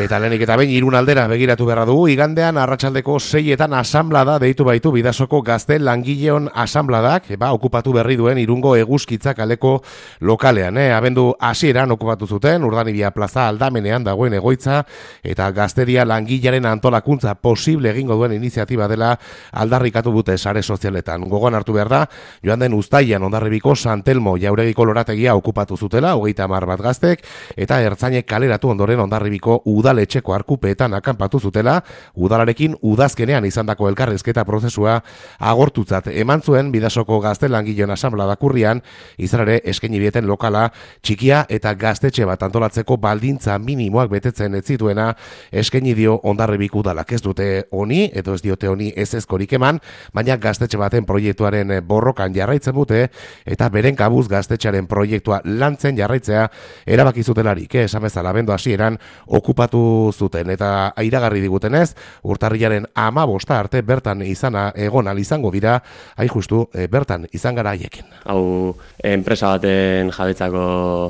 Eta lehenik eta behin Irun aldera begiratu beharra dugu, igandean arratsaldeko 6etan asanblada deitu baitu Bidasoko gazte langileon asanbladak, okupatu berri duen Irungo Eguzkitza kaleko lokalean. Abendu hasieran okupatu zuten, Urdanibia plaza aldamenean dagoen egoitza, eta gazteria langilaren antolakuntza posible egingo duen iniziatiba dela aldarrikatu dute sare sozialetan. Gogoan hartu behar da, joan den uztailan Hondarribiko Santelmo jauregiko lorategia okupatu zutela, 30 bat gaztek, eta ertzainek kaleratu ondoren Hondarribiko udaletxeko arkupeetan akanpatu zutela, udalarekin udazkenean izandako elkarrizketa prozesua agortutzat eman zuen Bidasoko gazte langileon asanblada kurrian, izan ere eskaini bieten lokala txikia eta gaztetxe bat antolatzeko baldintza minimoak betetzen ez zituena eskaini dio Hondarribik udalak. Ez dute honi, edo ez diote honi ezezkorik eman, baina gaztetxe baten proiektuaren borrokan jarraitzen dute, eta beren kabuz gaztetxearen proiektua lantzen jarraitzea erabaki zutelarik, esan bezala abendu hasieran okupatu zuten, eta iragarri digutenez, urtarrilaren 15 arte bertan egon ahal izango dira, hain justu bertan izan gara haiekin. Hau enpresa baten jabetzako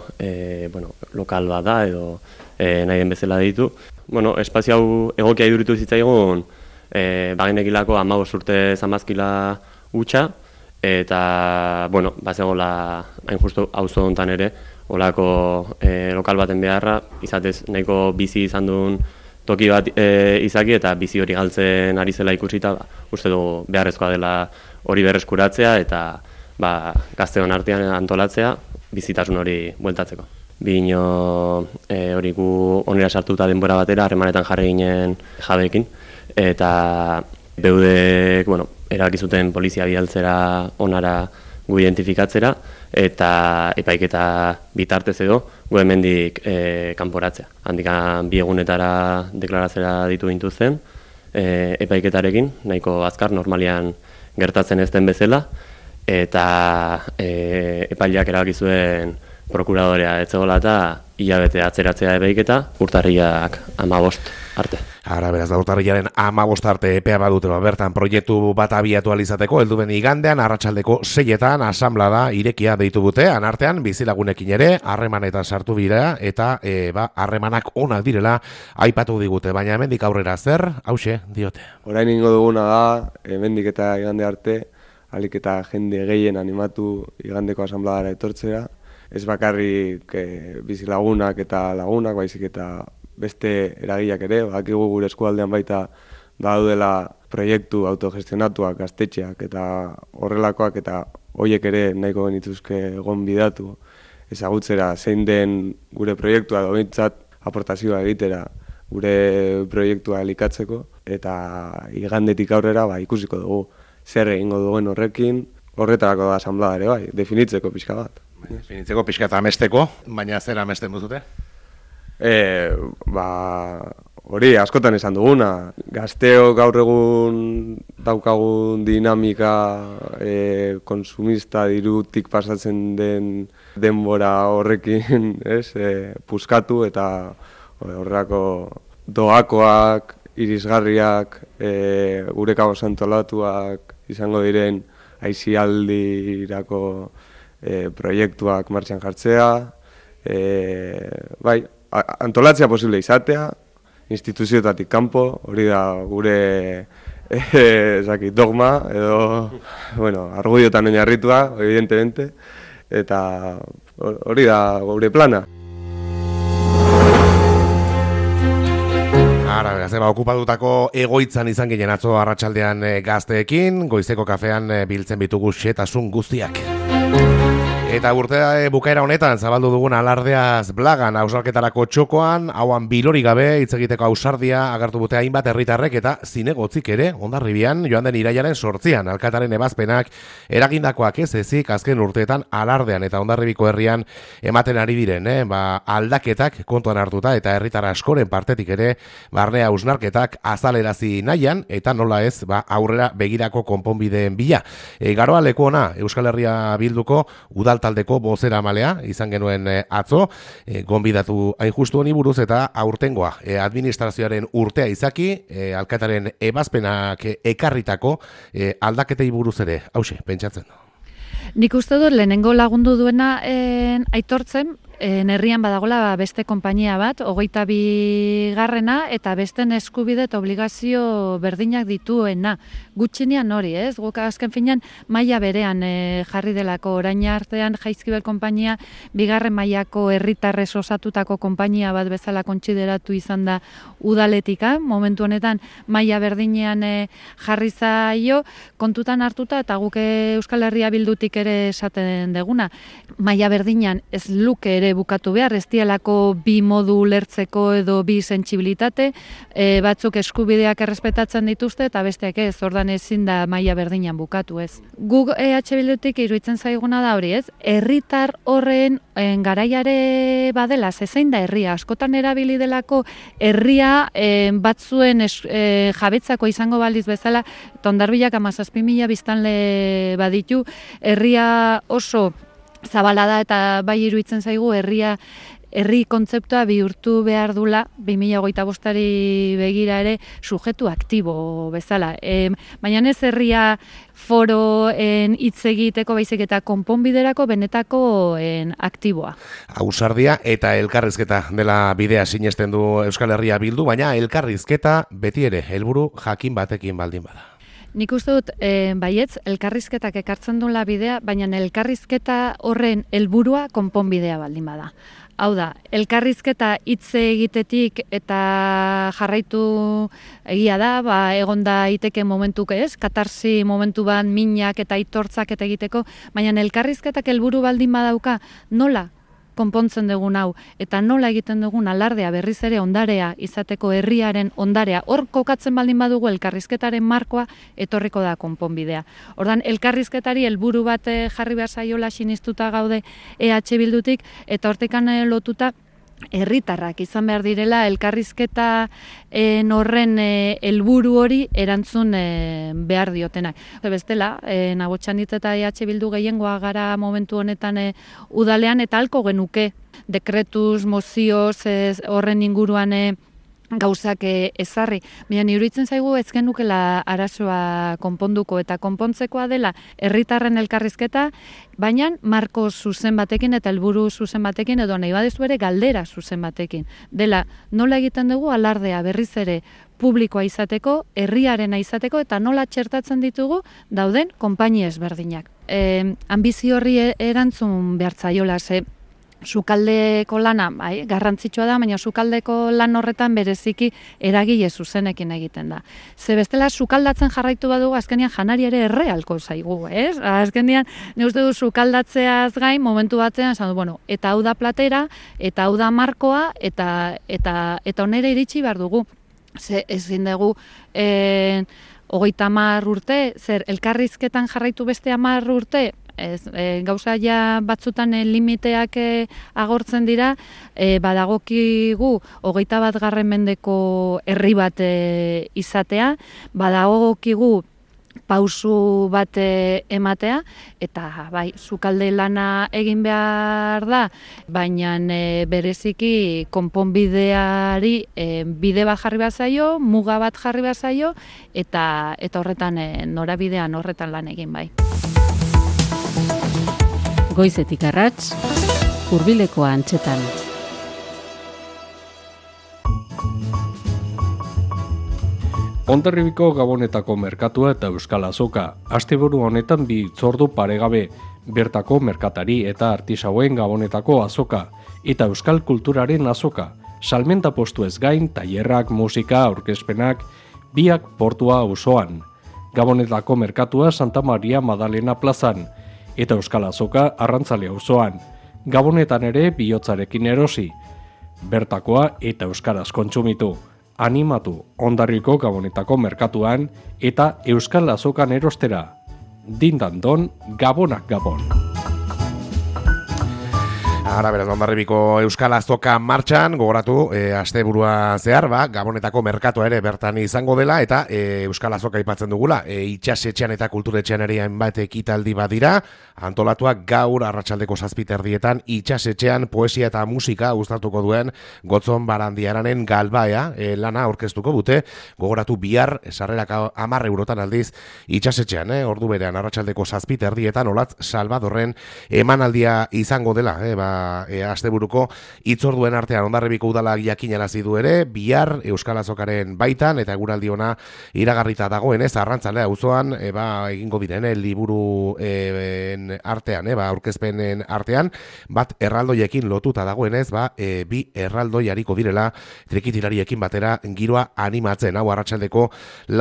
lokal bat da, edo nahi den bezala ditu. Espazio hau egokia iduritu zitzaigun, bagenekilako 15 urte zamazkila hutsa, eta, bazegola hain justu auzo hontan ere, olako lokal baten beharra, izatez nahiko bizi izan duen toki bat izaki eta bizi hori galtzen ari zela ikusita, uste dugu beharrezkoa dela hori berreskuratzea eta gazteon artean antolatzea bizitasun hori bueltatzeko. Bino hori gu onera sartuta denbora batera harremanetan jarri ginen jabeekin, eta beudek erakizuten polizia bidaltzera onara gu identifikatzera, eta epaiketa bitartez edo gu hemendik kanporatzea. Handikan 2 egunetara deklaratzera ditu gintuzten epaiketarekin, nahiko azkar normalian gertatzen ez den bezala, eta epaileak erabaki zuen prokuradorea etzegola eta hilabete atzeratzea epaiketa, urtarrilak 15 arte. Ara, beraz, da urtarrilaren 15 arte epea badute, bertan proiektu bat abiatu alizateko, helduben igandean, arratsaldeko 6etan asanblada irekia deitu dute, anartean bizilagunekin ere, harremanetan sartu bira, eta harremanak onak direla aipatu digute, baina hemendik aurrera zer, hauxe, diote. Orain ingo duguna da, hemendik eta igande arte, alik eta jende gehien animatu igandeko asanbladara etortzera, ez bakarrik bizilagunak eta lagunak, baizik eta beste eragileak ere, bakigu gure eskualdean baita daudela proiektu autogestionatuak, gaztetxeak eta horrelakoak, eta horiek ere nahiko genituzke gonbidatu ezagutzera zein den gure proiektua edo behintzat aportazioa egitera gure proiektua elikatzeko, eta igandetik aurrera ikusiko dugu zer egingo duen horrekin, horretarako da asanblada ere definitzeko pixka bat. Definitzeko pixka eta amesteko, baina zer amesten duzute? Hori askotan esan duguna, gazteo gaur egun daukagun dinamika konsumista dirutik pasatzen den denbora horrekin puskatu eta horrelako doakoak, irisgarriak, gure kaos antolatuak izango diren aisialdirako proiektuak martxan jartzea, antolatzea posible izatea, instituzioetatik kanpo, hori da gure dogma, edo argudiotan oinarritua, evidentemente, eta hori da gure plana. Ara, beraz, okupatutako egoitzan izan ginen atzo arratsaldean gazteekin, goizeko kafean biltzen bitugu xetasun guztiak. Eta urtea bukaera honetan zabaldu dugun alardeaz blagan hausnarketarako txokoan, hauan bilori gabe hitz egiteko ausardia agertu dute hainbat herritarrek eta zinegotzik ere Hondarribian joan den irailaren 8an alkataren ebazpenak eragindakoak ez ezik azken urteetan alardean eta Hondarribiko herrian ematen ari diren, aldaketak kontuan hartuta eta herritar askoren partetik ere barne hausnarketak azalerazi nahian eta nola ez aurrera begirako konponbideen bila. Garoa leku ona Euskal Herria Bilduko udaltaldeko bozeramalea izan genuen atzo, gonbidatu hain justu honi buruz eta aurtengoa administrazioaren urtea izaki, alkataren ebazpenak ekarritako aldaketei buruz ere, hauxe, pentsatzen. Nik uste dut lehenengo lagundu duena aitortzen, herrian badagola beste konpainia bat, 22. eta besten eskubide eta obligazio berdinak dituena. Gutxinean hori, ez? Guk azken finean maila berean jarri delako orain artean Jaizkibel konpainia 2. mailako herritarrez osatutako konpainia bat bezala kontsideratu izan da udaletika, momentu honetan maila berdinean jarri zaio, kontutan hartuta eta guk Euskal Herria Bildutik ere esaten deguna. Maila berdinean ez luke ere bukatu behar, ez dialako bi modu ulertzeko edo bi sentsibilitate, batzuk eskubideak errespetatzen dituzte eta besteak ez, ordan ezin da maila berdinean bukatu, ez. Guk EH Bildutik iruditzen zaiguna da hori, ez? Herritar horren garaiare badela, zein da herria, askotan erabili delako herria batzuen jabetzako izango baliz bezala, Hondarbilak 17.000 biztanle baditu, herria oso zabala da eta bai iruditzen zaigu herri kontzeptua bihurtu behar dula 2025ari begira ere sujetu aktibo bezala. Baina ez herria foroen hitz egiteko baizik eta konponbiderako benetako aktiboa. Ausardia eta elkarrizketa dela bidea sinesten du Euskal Herria Bildu, baina elkarrizketa beti ere helburu jakin batekin baldin bada. Nik uste dut, baietz, elkarrizketak ekartzen duela bidea, baina elkarrizketa horren helburua konponbidea baldin bada. Hau da, elkarrizketa hitze egitetik eta jarraitu egia da, egon da iteke momentuk ez, katarsi momentu bat minak eta aitortzak eta egiteko, baina elkarrizketak helburu baldin badauka, nola konpontzen dugun hau, eta nola egiten dugun alardea berriz ere ondarea izateko herriaren ondarea, hor kokatzen baldin badugu elkarrizketaren markoa etorriko da konponbidea. Ordan elkarrizketari helburu bat jarri behar zaiola sinistuta gaude EH Bildutik, eta hortekan lotuta herritarrak izan behar direla elkarrizketa horren helburu hori erantzun behar diotenak. Bestela, Nagotxanitz eta EH Bildu gehiengoa gara momentu honetan udalean eta halko genuke dekretuz, mozioz horren inguruan gauzak ezarri. Baina iruditzen zaigu ez genukela arazoa konponduko eta konpontzekoa dela herritarren elkarrizketa, baina marko zuzen batekin eta helburu zuzen batekin edo nahi badezu ere galdera zuzen batekin. Dela, nola egiten dugu alardea berriz ere publikoa izateko, herriarena izateko eta nola txertatzen ditugu dauden konpainia ezberdinak. Ambizio horri erantzun behartzaiola ze sukaldeko lana, garrantzitsua da, baina sukaldeko lan horretan bereziki eragile zuzenekin egiten da. Ze bestela sukaldatzen jarraitu badugu, azkenean janari ere errealko zaigu, ez? Azkenean, ne uste du sukaldatzeaz gain, momentu batean, eta hau da platera, eta hau da markoa, eta onera iritsi behar dugu. Ze ezin dugu 30 urte, zer elkarrizketan jarraitu beste 10 urte, gauza ja batzutan limiteak agortzen dira, badagokigu 21. mendeko herri bat izatea, badagokigu pausu bat ematea, eta bai, sukalde lana egin behar da, baina bereziki konponbideari bide bat jarri behar zaio, muga bat jarri behar zaio, eta horretan norabidean horretan lan egin bai. Goizetik arrats, Hurbilekoa antxetan. Hondarribiko Gabonetako merkatua eta Euskal Azoka. Asteburu honetan bi hitzordu paregabe, bertako merkatari eta artisauen Gabonetako azoka eta Euskal Kulturaren azoka. Salmenta postuez gain, tailerrak, musika, aurkezpenak, biak portua auzoan. Gabonetako merkatua Santa Maria Madalena plazan eta Euskal Azoka Arrantzale auzoan. Gabonetan ere bihotzarekin erosi. Bertakoa eta euskaraz kontsumitu. Animatu Hondarriko Gabonetako merkatuan eta Euskal Azokan erostera. Dindandon, Gabonak Gabon. Ara beraz, Hondarribiko Euskal Azoka martxan, gogoratu, asteburua zehar, Gabonetako merkatua ere bertan izango dela, eta Euskal Azoka aipatzen dugula, itxasetxean eta kulturetxean ere hainbat ekitaldi badira, antolatuak gaur arratsaldeko 7:00 itxasetxean poesia eta musika uztartuko duen Gotzon Barandiaranen Galbaea lana aurkeztuko dute, gogoratu bihar, sarrerak 10 eurotan aldiz itxasetxean, ordu berean arratsaldeko 7:00 Olatz Salvadorren emanaldia izango dela, asteburuko hitzorduen artean Hondarribiko udalak jakinarazi du ere, bihar Euskal Azokaren baitan eta eguraldi ona iragarrita dagoenez Arrantzale auzoan egingo diren liburu artean, aurkezpenen artean bat erraldoiekin lotuta dagoenez, bi erraldoi ariko direla trikitirariekin batera giroa animatzen, hau arratsaldeko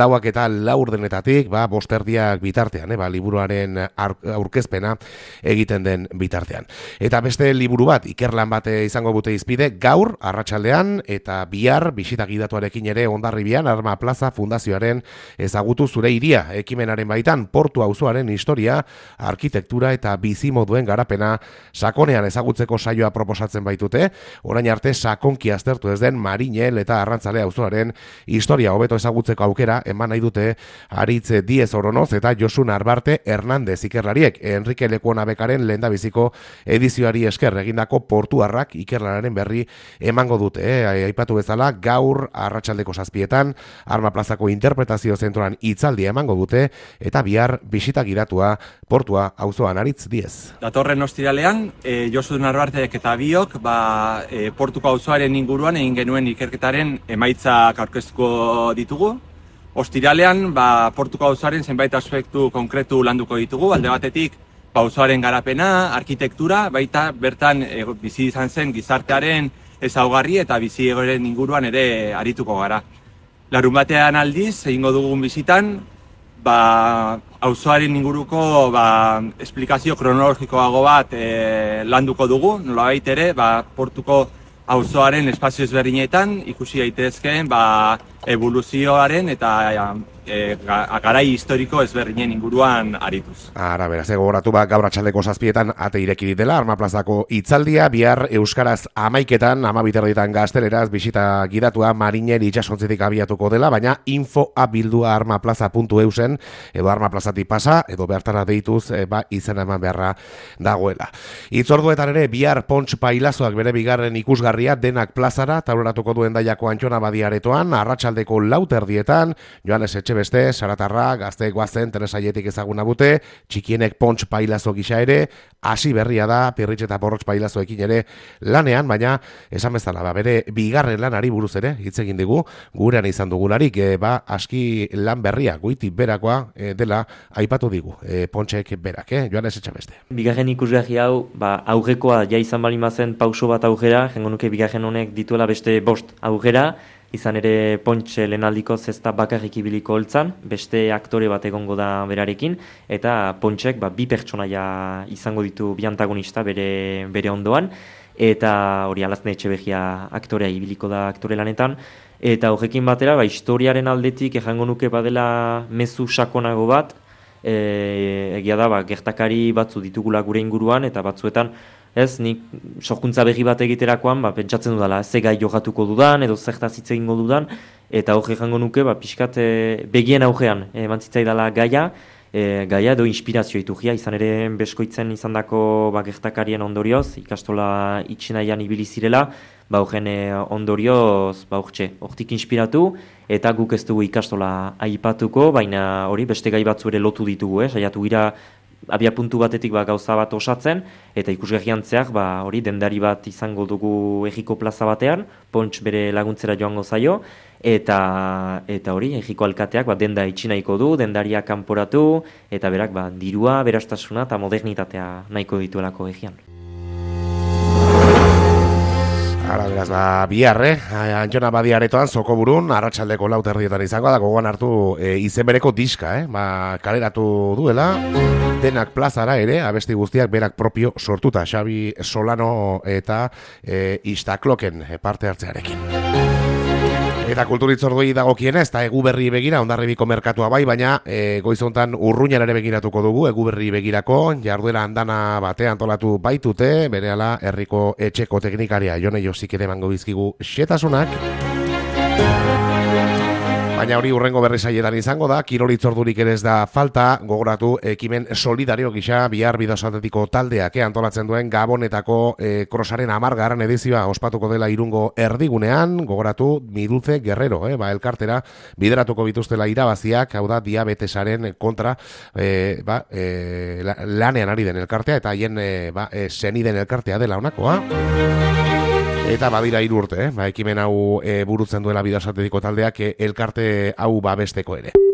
4:04 bosterdiak bitartean, liburuaren aurkezpena egiten den bitartean. Eta beste liburu bat, ikerlan bat izango dute izpide, gaur, arratsaldean, eta bihar, bisita gidatuarekin ere Hondarribian, Arma Plaza Fundazioaren ezagutu zure hiria, ekimenaren baitan, portu auzoaren historia, arkitektura eta bizimoduen garapena sakonean ezagutzeko saioa proposatzen baitute, orain arte sakonki aztertu ez den Marinel eta Arrantzale auzoaren historia hobeto ezagutzeko aukera eman nahi dute Aritz Diez Oronoz eta Josun Arbarte Hernandez ikerlariek, Enrique Lekuona Bekaren lehendabiziko edizioari esker egindako portuarrak ikerlanaren berri emango dute. Aipatu bezala, gaur arratsaldeko 7:00 Arma Plazako interpretazio zentroan hitzaldia emango dute eta bihar bisita gidatua portua auzoan. Aritz Diez. Datorren ostiralean, Josun Arbartek eta biok portuko auzoaren inguruan egin genuen ikerketaren emaitzak aurkeztuko ditugu. Ostiralean, portuko auzoaren zenbait aspektu konkretu landuko ditugu, alde batetik auzoaren garapena, arkitektura, baita bertan bizi izan zen gizartearen ezaugarri eta bizi egoeren inguruan ere arituko gara. Larunbatean aldiz, egingo dugun bizitan, auzoaren inguruko esplikazio kronologikoago bat landuko dugu, nolabait ere, portuko auzoaren espazio ezberdinetan ikusi daitezkeen evoluzioaren eta garai historiko ezberdinen inguruan arituz. Ara, beraz, gogoratu gaur arratsaldeko 7:00 ate ireki dela Arma Plazako hitzaldia, bihar euskaraz 11:00 12:00 gazteleraz bisita gidatua Marinel itsasontzitik abiatuko dela, baina info@armaplaza.eusen edo Arma Plazatik pasa edo bertara deituz izena eman beharra dagoela. Hitzorduetan ere bihar Pontx Pailazoak bere bigarren ikusgarria Denak plazara taureratuko duen Daiako Antxona Badiaretoan, arratsaldeko 4:00 Joanes Etxebeste, Saratarra, Gazteek goazen, Teresaietik ezaguna bute, txikienek Pontx Pailazo gisa ere, hasi berria da, Pirritx eta Porrotx Pailazoekin ere lanean, baina esan bezala, bere bigarren lanari buruz ere, hitz egin digu, gurean izan dugularik, aski lan berria, goiti berakoa dela, aipatu digu, Pontxek berak, Joanes Etxebeste. Bigarren ikusgarri hau, aurrekoa ja izan bali mazen pauso bat aurrera, jengo nuke bigarren honek dituela beste 5 aurrera, izan ere Pontx lehenaldiko zesta bakarrik ibiliko holtzan, beste aktore bat egongo da berarekin, eta Pontxek 2 pertsonaia izango ditu bi antagonista bere ondoan, eta hori Alazne Etxeberria aktorea ibiliko da aktore lanetan, eta horrekin batera, historiaren aldetik ejango nuke badela mezu sakonago bat, egia da, gertakari batzu ditugula gure inguruan, eta batzuetan, nik sorkuntza berri bat egiterakoan, pentsatzen dudala, ze gai jokatuko dudan, edo zertaz hitz egingo dudan, eta hori jango nuke, pixkat begien aurrean, emantzitzaidala gaia edo inspirazio iturria, izan ere beskoitzen izandako gertakarien ondorioz, ikastola itxinaian ibili zirela, horren ondorioz, hortik inspiratu, eta guk ez dugu ikastola aipatuko, baina hori beste gai batzu ere lotu ditugu, saiatu gira, abia puntu batetik gauza bat osatzen, eta ikusgarrian zeak hori dendari bat izango dugu Ejiko plaza batean, Pontx bere laguntzera joango zaio, eta hori Ejiko alkateak denda itxinaiko du, dendaria kanporatu, eta berak dirua, berastasuna eta modernitatea nahiko dituelako egian. Ara, beraz, bihar, Antxona Badiaretoan, Zokoburun, arratsaldeko 4:00 izango da, gogoan hartu izen bereko diska, kaleratu duela, Denak plazara ere, abesti guztiak berak propio sortuta, Xabi Solano eta Istakloken parte hartzearekin. Eta kulturitzorduei dagokienez, eta Eguberri begira, Hondarribiko merkatua bai, baina goizontan Urruñan ere begiratuko dugu, Eguberri begirako, jarduera andana batean antolatu baitute, berehala herriko etxeko teknikaria Jone Josik ere emango bizkigu xetasunak. Baina hori urrengo berri saietan izango da, kirolitzordurik ere ez da falta, gogoratu ekimen solidario gisa bihar Bidasoatletiko taldeak antolatzen duen Gabonetako krosaren 10. edizioa ospatuko dela Irungo erdigunean, gogoratu Midulce Guerrero, elkartera bideratuko bituztela irabaziak, hau da diabetesaren kontra lanean ari den elkartea, eta haien seniden elkartea dela honakoa. Eta badira 3 urte, ekimen hau burutzen duela Bidasoatletiko taldeak elkarte hau babesteko ere.